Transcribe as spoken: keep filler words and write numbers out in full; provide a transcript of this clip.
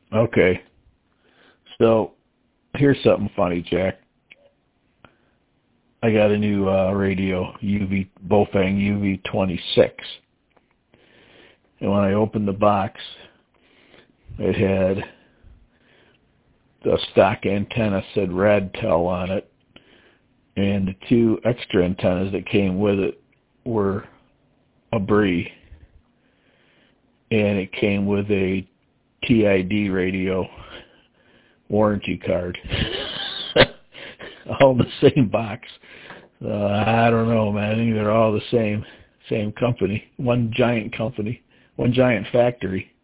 Okay. So here's something funny, Jack. I got a new uh, radio, U V Bofang U V twenty-six. And when I opened the box, it had the stock antenna said Radtel on it, and the two extra antennas that came with it were a Bree, and it came with a T I D radio warranty card. All in the same box. Uh, I don't know, man. I think they're all the same, same company. One giant company. One giant factory.